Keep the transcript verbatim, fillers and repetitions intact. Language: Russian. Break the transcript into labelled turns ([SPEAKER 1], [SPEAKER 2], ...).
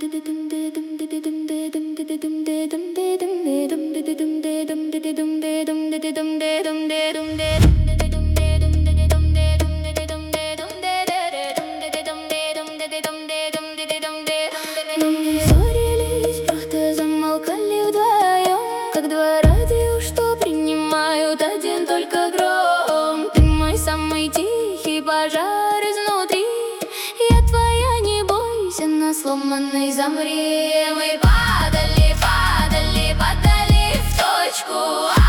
[SPEAKER 1] Ссорились, просто замолкали вдвоем, как два радио, что принимают один только гром. Ты мой самый тихий пожар изнутри, я твоя, не бойся, на сломанной замри. Мы падали, падали, падали в точку.